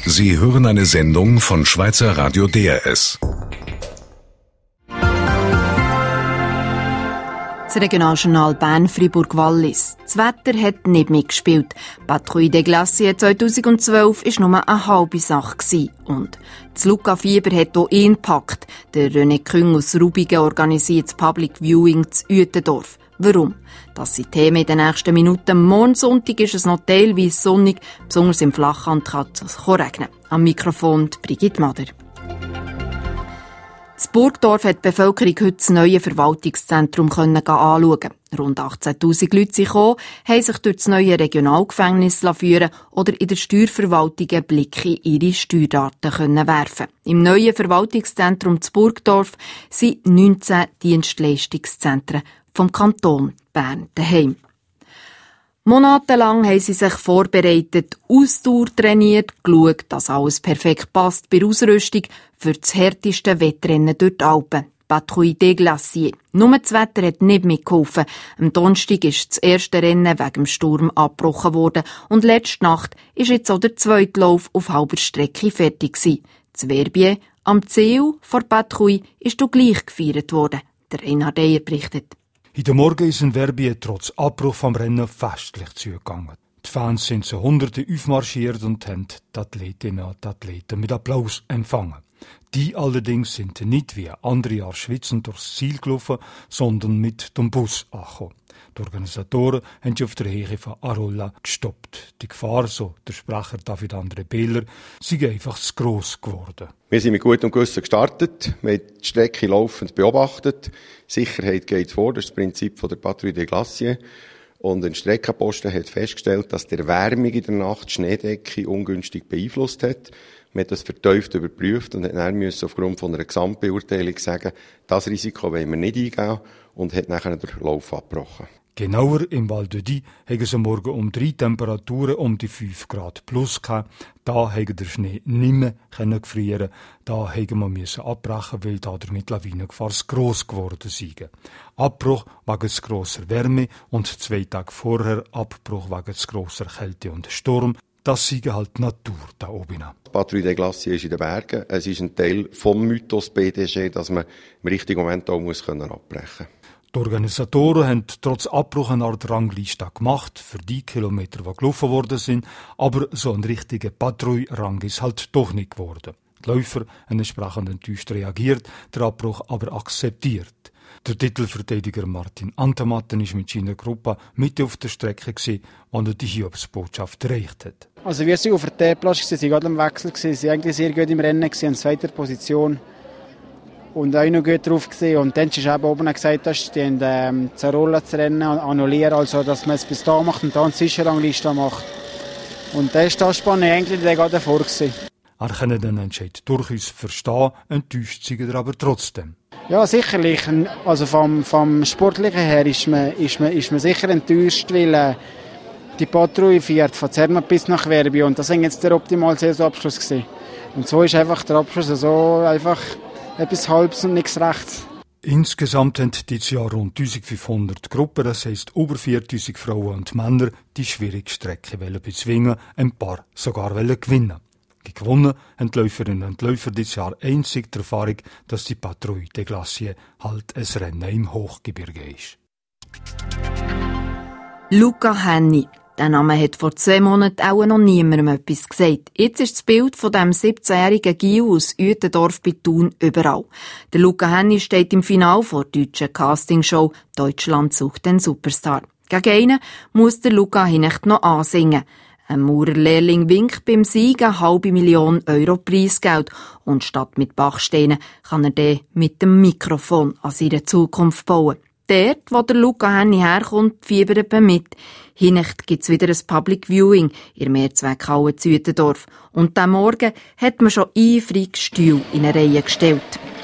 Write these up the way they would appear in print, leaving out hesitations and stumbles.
Sie hören eine Sendung von Schweizer Radio DRS. Das Regionaljournal Bern-Fribourg-Wallis. Das Wetter hat nicht mitgespielt. Patrouille des Glaciers 2012 war nur eine halbe Sache. Und das Luca-Fieber hat auch ihn gepackt. Der René Küng aus Rubigen organisiert das Public Viewing zu Uetendorf. Warum? Das sind Themen in den nächsten Minuten. Morgen Sonntag ist es noch teilweise sonnig. Besonders im Flachland kann es regnen. Am Mikrofon Brigitte Mader. Das Burgdorf hat die Bevölkerung heute das neue Verwaltungszentrum anschauen. Rund 18'000 Leute sind gekommen, haben sich durch das neue Regionalgefängnis führen oder in der Steuerverwaltung einen Blick in ihre Steuerdaten werfen. Im neuen Verwaltungszentrum zu Burgdorf sind 19 Dienstleistungszentren vom Kanton Bern daheim. Monatelang haben sie sich vorbereitet, Ausdauer trainiert, geschaut, dass alles perfekt passt bei der Ausrüstung für das härteste Wettrennen durch die Alpen. Patrouille des Glaciers. Nur das Wetter hat nicht mitgeholfen. Am Donnerstag ist das erste Rennen wegen dem Sturm abgebrochen worden und letzte Nacht ist jetzt auch der zweite Lauf auf halber Strecke fertig gewesen. Das Verbier am Ziel vor Patrouille ist auch gleich gefeiert worden. Der Reinhard Eyer berichtet. Heute Morgen ist in Verbier trotz Abbruch vom Rennen festlich zugegangen. Die Fans sind zu Hunderten aufmarschiert und haben die Athletinnen und Athleten mit Applaus empfangen. Die allerdings sind nicht wie andere Jahre schwitzend durchs Ziel gelaufen, sondern mit dem Bus angekommen. Die Organisatoren haben sich auf der Höhe von Arolla gestoppt. Die Gefahr, so der Sprecher David André Behler, sei einfach zu gross geworden. Wir sind mit gutem Gewissen gestartet, wir haben die Strecke laufend beobachtet. Sicherheit geht vor, das ist das Prinzip der Patrouille des Glaciers. Und ein Streckenposten hat festgestellt, dass die Erwärmung in der Nacht die Schneedecke ungünstig beeinflusst hat. Wir haben das vertieft überprüft und dann müssen aufgrund von einer Gesamtbeurteilung sagen, das Risiko wollen wir nicht eingehen und hat nachher den Lauf abgebrochen. Genauer im Val de Die haben sie morgen um 3 Temperaturen um die 5 Grad plus gehabt. Da haben der Schnee nicht mehr gefrieren. Da haben wir abbrechen, weil da damit Lawinengefahr gross geworden sei. Abbruch wegen zu grosser Wärme und 2 Tage vorher Abbruch wegen zu grosser Kälte und Sturm. Das sei halt die Natur da oben. Patrouille des Glaciers ist in den Bergen. Es ist ein Teil vom Mythos BDG, dass man im richtigen Moment auch abbrechen muss. Die Organisatoren haben trotz Abbruch eine Art Rangliste gemacht für die Kilometer, die gelaufen worden sind, aber so ein richtiger Patrouille-Rang ist halt doch nicht geworden. Die Läufer haben entsprechend enttäuscht reagiert, der Abbruch aber akzeptiert. Der Titelverteidiger Martin Antematten war mit seiner Gruppe mit auf der Strecke, wo er die Hiobsbotschaft erreicht hat. Also wir sind auf der T-Platz, wir waren gerade am Wechsel, wir waren eigentlich sehr gut im Rennen, in zweiter Position. Und auch noch gut drauf gesehen. Und dann ist eben oben gesagt, dass die Zarolla zu rennen annullieren, also dass man es bis da macht und dann eine Zwischenrangliste macht. Und das ist das Spannende eigentlich, der gerade davor gewesen. Er kann den Entscheid durchaus verstehen, enttäuscht sei er aber trotzdem. Ja, sicherlich. Also vom Sportlichen her ist man sicher enttäuscht, weil die Patrouille fährt von Zermatt bis nach Verbier und das war jetzt der optimale Saisonabschluss gewesen. Und so ist einfach der Abschluss so einfach etwas Halbes und nichts Rechts. Insgesamt haben dieses Jahr rund 1500 Gruppen, das heisst über 4000 Frauen und Männer, die schwierige Strecke bezwingen, ein paar sogar gewinnen. Gewonnen haben die Läuferinnen und Läufer dieses Jahr einzig die Erfahrung, dass die Patrouille des Glaciers halt ein Rennen im Hochgebirge ist. Luca Henny. Der Name hat vor 2 Monaten auch noch niemandem etwas gesagt. Jetzt ist das Bild von dem 17-jährigen Gil aus Uetendorf bei Thun überall. Der Luca Henny steht im Finale der deutschen Castingshow «Deutschland sucht den Superstar». Gegen einen muss der Luca Hinecht noch ansingen. Ein Maurerlehrling winkt beim Sieg 500.000 € Preisgeld und statt mit Bachsteinen kann er den mit dem Mikrofon an seine Zukunft bauen. Dort, wo der Luca Henny herkommt, fiebert man mit. Hinecht gibt's wieder ein Public Viewing in der Mehrzweckhalle zu Uetendorf. Und diesen Morgen hat man schon eifrig Stühle in eine Reihe gestellt.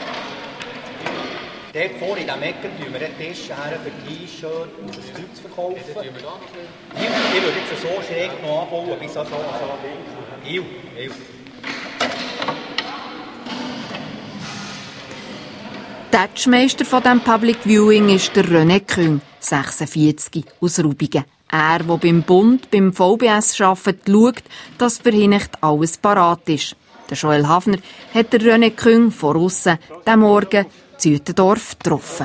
Dort vorne in diesem Ecken tun wir einen Tisch her für T-Shirt und das Zeug zu verkaufen. Ich würde jetzt so schräg noch anbauen, bis so. Der Tatschmeister von diesem Public Viewing ist der René Küng, 46, aus Rubigen. Er, der beim Bund, beim VBS arbeitet, schaut, dass für Hinecht alles parat ist. Der Joel Hafner hat der René Küng von aussen diesen Morgen in Uetendorf getroffen.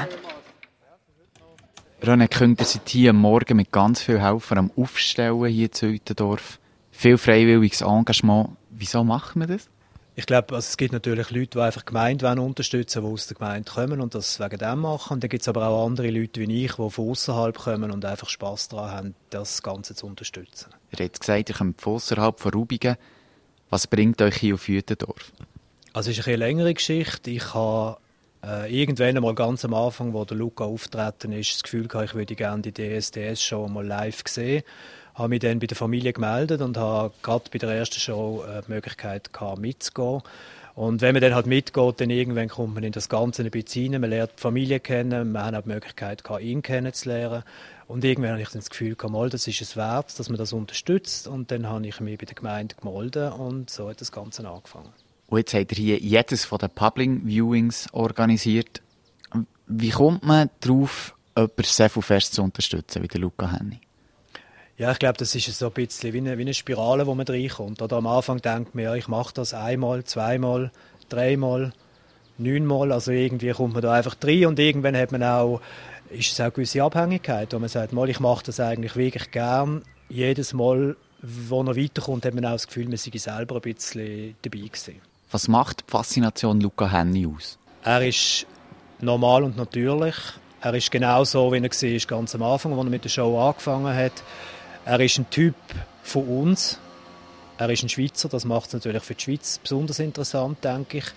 René Küng, ihr seid hier am Morgen mit ganz vielen Helfern am Aufstellen hier zu Uetendorf. Viel freiwilliges Engagement. Wieso macht man das? Ich glaube, es gibt natürlich Leute, die einfach die Gemeinde unterstützen wollen, die aus der Gemeinde kommen und das wegen dem machen. Und dann gibt es aber auch andere Leute wie ich, die von außerhalb kommen und einfach Spass daran haben, das Ganze zu unterstützen. Ihr habt gesagt, ihr kommt von außerhalb von Rubigen. Was bringt euch hier auf Uetendorf? Also es ist eine längere Geschichte. Ich habe irgendwann einmal ganz am Anfang, wo der Luca auftreten ist, das Gefühl gehabt, ich würde gerne die DSDS-Show mal live sehen. Ich habe mich dann bei der Familie gemeldet und habe gerade bei der ersten Show die Möglichkeit gehabt, mitzugehen. Und wenn man dann halt mitgeht, dann irgendwann kommt man in das Ganze ein bisschen rein. Man lernt die Familie kennen, man hat auch die Möglichkeit gehabt, ihn kennenzulernen. Und irgendwann habe ich dann das Gefühl gehabt, das ist es wert, dass man das unterstützt. Und dann habe ich mich bei der Gemeinde gemeldet und so hat das Ganze angefangen. Und jetzt habt ihr hier jedes von den Public Viewings organisiert. Wie kommt man darauf, jemanden sehr fest zu unterstützen, wie der Luca Henny? Ja, ich glaube, das ist so ein bisschen wie eine Spirale, wo man reinkommt. Oder am Anfang denkt man, ja, ich mache das einmal, zweimal, dreimal, 9-mal. Also irgendwie kommt man da einfach rein und irgendwann hat man auch, ist es auch eine gewisse Abhängigkeit, wo man sagt, mal, ich mache das eigentlich wirklich gern. Jedes Mal, wo man weiterkommt, hat man auch das Gefühl, man sei selber ein bisschen dabei gewesen. Was macht die Faszination Luca Henny aus? Er ist normal und natürlich. Er ist genau so, wie er war ganz am Anfang, als er mit der Show angefangen hat. Er ist ein Typ von uns. Er ist ein Schweizer, das macht es natürlich für die Schweiz besonders interessant, denke ich.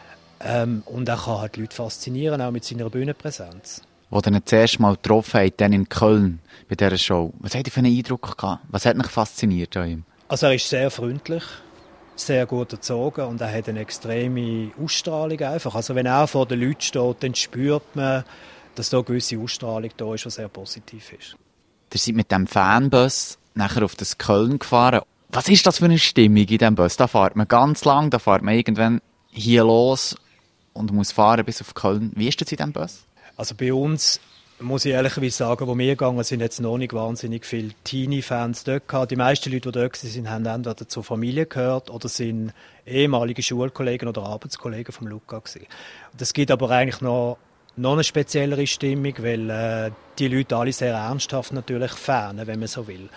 Und er kann halt Leute faszinieren, auch mit seiner Bühnenpräsenz. Als ihr ihn das erste Mal getroffen habt, dann in Köln bei dieser Show, was habt ihr für einen Eindruck gehabt? Was hat euch fasziniert an ihm? Also er ist sehr freundlich, sehr gut erzogen und er hat eine extreme Ausstrahlung einfach. Also wenn er vor den Leuten steht, dann spürt man, dass da eine gewisse Ausstrahlung da ist, die sehr positiv ist. Ihr seid mit dem Fanbus nachher auf das Köln gefahren. Was ist das für eine Stimmung in diesem Bus? Da fährt man ganz lang, da fährt man irgendwann hier los und muss fahren bis auf Köln. Wie ist das in diesem Bus? Also bei uns, muss ich ehrlicherweise sagen, wo wir gegangen sind, jetzt noch nicht wahnsinnig viele Teenie-Fans dort gehabt. Die meisten Leute, die dort waren, haben entweder zur Familie gehört oder sind ehemalige Schulkollegen oder Arbeitskollegen vom Luca gewesen. Das gibt aber eigentlich noch eine speziellere Stimmung, weil die Leute alle sehr ernsthaft natürlich fanen, wenn man so will.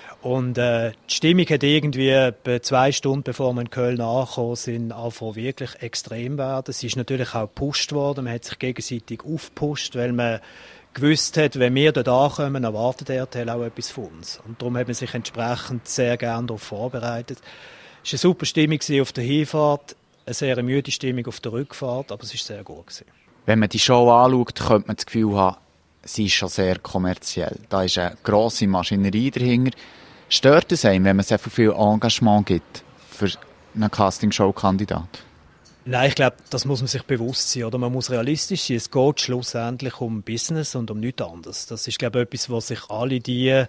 Und die Stimmung hat irgendwie etwa 2 Stunden, bevor wir in Köln angekommen sind, angefangen wirklich extrem werden. Sie ist natürlich auch gepusht worden, man hat sich gegenseitig aufgepusht, weil man gewusst hat, wenn wir dort ankommen, erwartet der RTL auch etwas von uns. Und darum hat man sich entsprechend sehr gerne darauf vorbereitet. Es war eine super Stimmung auf der Hinfahrt, eine sehr müde Stimmung auf der Rückfahrt, aber es war sehr gut gewesen. Wenn man die Show anschaut, könnte man das Gefühl haben, sie ist schon sehr kommerziell. Da ist eine grosse Maschinerie dahinter. Stört es einen, wenn man sehr viel Engagement gibt für einen Castingshow-Kandidat? Nein, ich glaube, das muss man sich bewusst sein. Oder man muss realistisch sein. Es geht schlussendlich um Business und um nichts anderes. Das ist, glaube ich, etwas, was sich alle die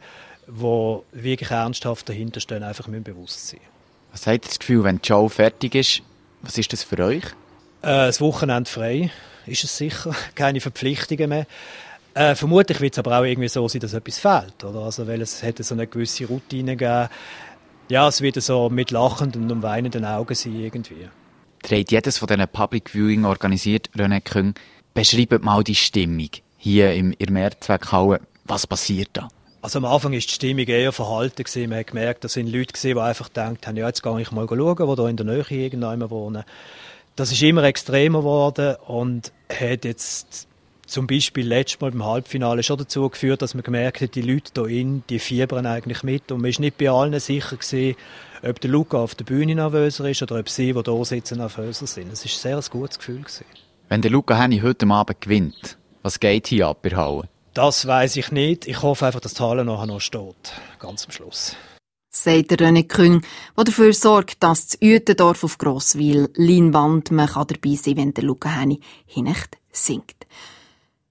wirklich ernsthaft dahinter stehen, einfach bewusst sein müssen. Was habt ihr das Gefühl, wenn die Show fertig ist, was ist das für euch? Das Wochenende frei ist es sicher. Keine Verpflichtungen mehr. Vermutlich wird es aber auch irgendwie so sein, dass etwas fehlt. Oder? Also, weil es hätte so eine gewisse Routine gegeben. Ja, es wird so mit lachenden und weinenden Augen sein irgendwie. Ihr habt jedes von diesen Public Viewing organisiert, René Küng. Beschreibt mal die Stimmung hier in der Mehrzweckhalle. Was passiert da? Also am Anfang war die Stimmung eher verhalten gewesen. Man hat gemerkt, da sind Leute gewesen, die einfach gedacht haben, ja, jetzt gehe ich mal schauen, die da in der Nähe irgendjemand wohnen. Das ist immer extremer geworden und hat jetzt zum Beispiel letztes Mal beim Halbfinale schon dazu geführt, dass man gemerkt hat, die Leute hier die fiebern eigentlich mit. Und man war nicht bei allen sicher gewesen, ob der Luca auf der Bühne nervöser ist oder ob sie, die hier sitzen, nervöser sind. Es war ein sehr gutes Gefühl gewesen. Wenn der Luca Henny heute Abend gewinnt, was geht hier ab in der Halle? Das weiss ich nicht. Ich hoffe einfach, dass die Halle nachher noch steht. Ganz am Schluss. Sagt der René Küng, der dafür sorgt, dass das Uetendorf auf Grosswil Leinwand man dabei sein kann, wenn der Luca Henny Hinecht singt.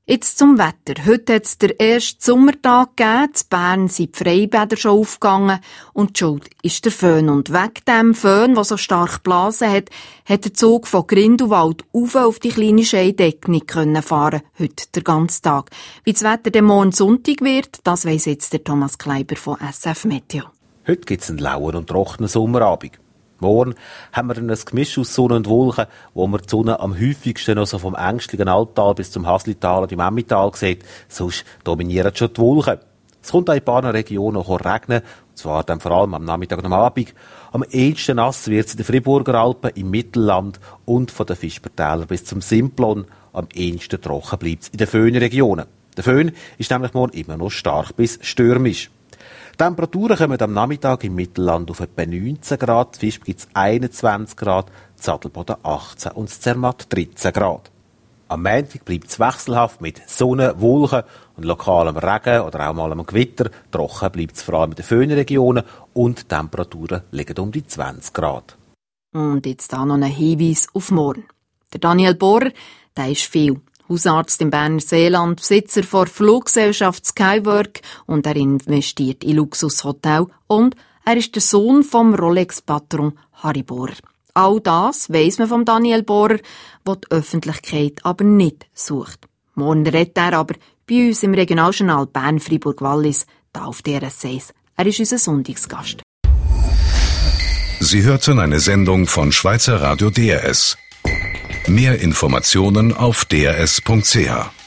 Jetzt zum Wetter. Heute hat es den ersten Sommertag gegeben. In Bern sind die Freibäder schon aufgegangen. Und die Schuld ist der Föhn. Und wegen dem Föhn, der so stark geblasen hat, hat der Zug von Grindelwald auf die kleine Scheidegg nicht fahren, heute den ganzen Tag. Wie das Wetter dann morgen Sonntag wird, das weiss jetzt der Thomas Kleiber von SF Meteo. Heute gibt es einen lauen und trockenen Sommerabend. Morgen haben wir dann ein Gemisch aus Sonne und Wolken, wo man die Sonne am häufigsten also vom ängstlichen Alttal bis zum Haslital und im Emmental sieht. Sonst dominieren schon die Wolken. Es kommt auch in ein paar Regionen noch regnen, und zwar dann vor allem am Nachmittag und am Abend. Am ehesten nass wird es in den Friburger Alpen, im Mittelland und von den Fischbertälern bis zum Simplon. Am ehesten trocken bleibt es in den Föhnregionen. Der Föhn ist nämlich morgen immer noch stark bis stürmisch. Die Temperaturen kommen am Nachmittag im Mittelland auf etwa 19 Grad, in Visp gibt es 21 Grad, in Adelboden 18 und in Zermatt 13 Grad. Am Montag bleibt es wechselhaft mit Sonne, Wolken und lokalem Regen oder auch mal einem Gewitter. Trocken bleibt es vor allem in den Föhnregionen und die Temperaturen liegen um die 20 Grad. Und jetzt da noch ein Hinweis auf morgen. Der Daniel Bohrer, der ist viel. Hausarzt im Berner Seeland, Besitzer der Fluggesellschaft Skywork und er investiert in Luxushotel und er ist der Sohn vom Rolex-Patron Harry Bohrer. All das weiss man von Daniel Bohrer, der die Öffentlichkeit aber nicht sucht. Morgen redet er aber bei uns im Regionaljournal Bern-Fribourg-Wallis, da auf DRS 1. Er ist unser Sonntagsgast. Sie hörten eine Sendung von Schweizer Radio DRS. Mehr Informationen auf drs.ch.